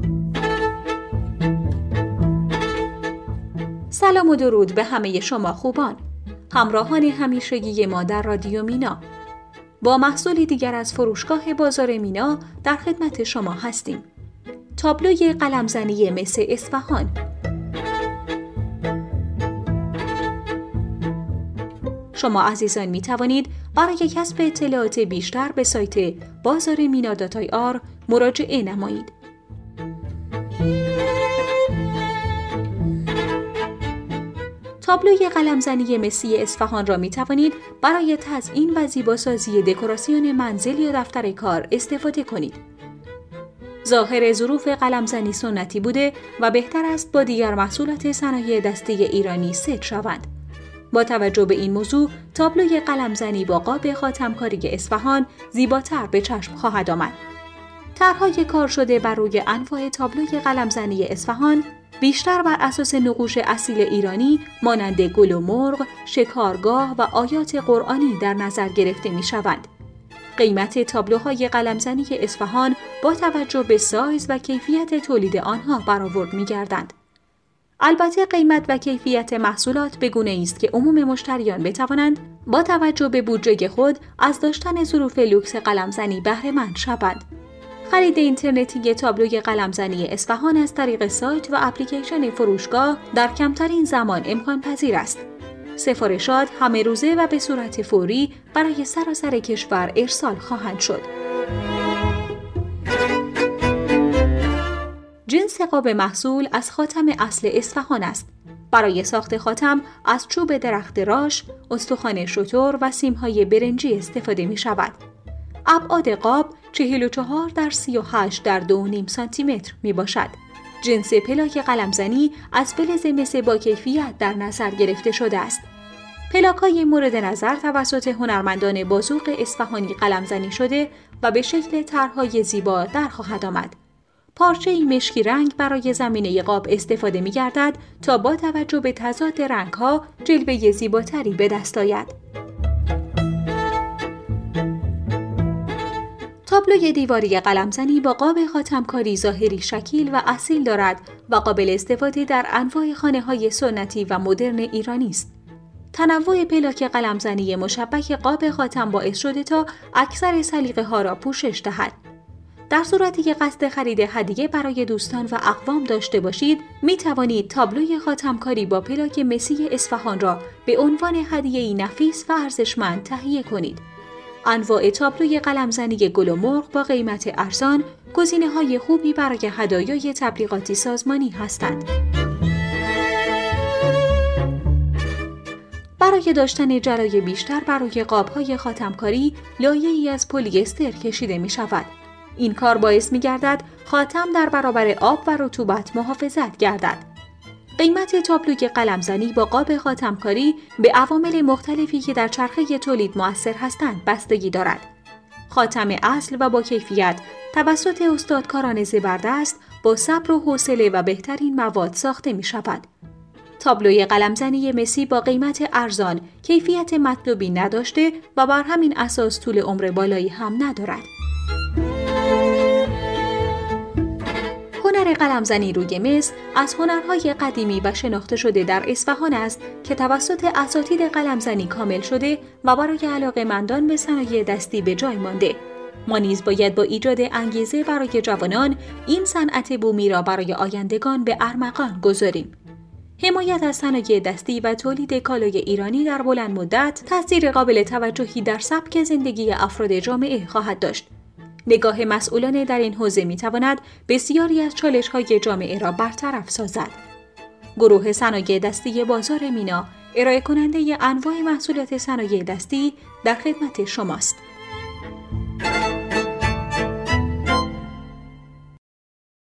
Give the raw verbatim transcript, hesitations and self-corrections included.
سلام و درود به همه شما خوبان، همراهان همیشگی ما در رادیو مینا. با محصولی دیگر از فروشگاه بازار مینا در خدمت شما هستیم. تابلوی قلمزنی مس اصفهان. شما عزیزان می توانید برای کسب اطلاعات بیشتر به سایت بازار مینا دات آی آر مراجعه نمایید. تابلوی قلمزنی مسی اصفهان را می توانید برای تزیین و زیباسازی دکوراسیون منزل یا دفتر کار استفاده کنید. ظاهر ظروف قلمزنی سنتی بوده و بهتر است با دیگر محصولات صنایع دستی ایرانی ست شوند. با توجه به این موضوع، تابلوی قلمزنی با قاب خاتمکاری اصفهان زیباتر به چشم خواهد آمد. طرح‌های کار شده بر روی انواع تابلوی قلمزنی اصفهان بیشتر بر اساس نقوش اصیل ایرانی مانند گل و مرغ، شکارگاه و آیات قرآنی در نظر گرفته می شوند. قیمت تابلوهای قلمزنی اصفهان با توجه به سایز و کیفیت تولید آنها برآورد می گردند. البته قیمت و کیفیت محصولات به گونه‌ای است که عموم مشتریان بتوانند با توجه به بودجه خود از داشتن ظروف لوکس قلمزنی بهره مند شوند. خرید اینترنتی تابلوی قلمزنی اصفهان از طریق سایت و اپلیکیشن فروشگاه در کمترین زمان امکان پذیر است. سفارشات همه روزه و به صورت فوری برای سراسر کشور ارسال خواهند شد. جنس قاب محصول از خاتم اصل اصفهان است. برای ساخت خاتم از چوب درخت راش، استخوان شتر و سیم‌های برنجی استفاده می شود. ابعاد قاب چهل و چهار در سی و هشت در دو و نیم سانتی متر می باشد. جنس پلاک قلمزنی از فلز مس با کیفیت در نظر گرفته شده است. پلاک‌های مورد نظر توسط هنرمندان بازوق اصفهانی قلمزنی شده و به شکل طرح‌های زیبا در خواهد آمد. پارچه‌ای مشکی رنگ برای زمینه قاب استفاده می‌گردد تا با توجه به تضاد رنگ‌ها جلوه زیباتری به دست آید. تابلوی دیواری قلمزنی با قاب خاتمکاری ظاهری شکیل و اصیل دارد و قابل استفاده در انواع خانه‌های سنتی و مدرن ایرانی است. تنوع پلاک قلمزنی مشبک قاب خاتم باعث شده تا اکثر سلیقه‌ها را پوشش دهد. در صورتی که قصد خرید هدیه برای دوستان و اقوام داشته باشید، می توانید تابلوی خاتمکاری با پلاک مسی اصفهان را به عنوان هدیه‌ای نفیس و ارزشمند تهیه کنید. انواع تابلوی قلمزنی گل و مرغ با قیمت ارزان گزینه‌های خوبی برای هدایای تبلیغاتی سازمانی هستند. برای داشتن جلای بیشتر بر روی قاب‌های خاتمکاری، لایه‌ای از پلی استر کشیده می شود. این کار باعث می گردد خاتم در برابر آب و رطوبت محافظت گردد. قیمت تابلوی قلمزنی با قاب خاتمکاری به عوامل مختلفی که در چرخه تولید مؤثر هستند بستگی دارد. خاتم اصل و با کیفیت توسط استادکاران زبردست با صبر و حوصله و بهترین مواد ساخته می شود. تابلوی قلمزنی مسی با قیمت ارزان کیفیت مطلوبی نداشته و بر همین اساس طول عمر بالایی هم ندارد. هنر قلمزنی روی مس از هنرهای قدیمی و شناخته شده در اصفهان است که توسط اساتید قلمزنی کامل شده و برای علاقه‌مندان به صنایع دستی به جای مانده. ما نیز باید با ایجاد انگیزه برای جوانان این صنعت بومی را برای آیندگان به ارمغان گذاریم. حمایت از صنایع دستی و تولید کالای ایرانی در بلند مدت تاثیر قابل توجهی در سبک زندگی افراد جامعه خواهد داشت. نگاه مسئولانه در این حوزه می‌تواند بسیاری از چالش‌های جامعه را برطرف سازد. گروه صنایع دستی بازار مینا ارائه کننده انواع محصولات صنایع دستی در خدمت شماست.